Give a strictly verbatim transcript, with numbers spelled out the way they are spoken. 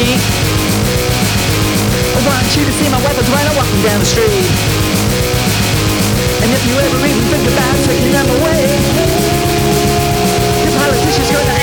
feet. I want you to see my weapons when I'm walking down the street. And if you ever even think about taking them away, your politician's gonna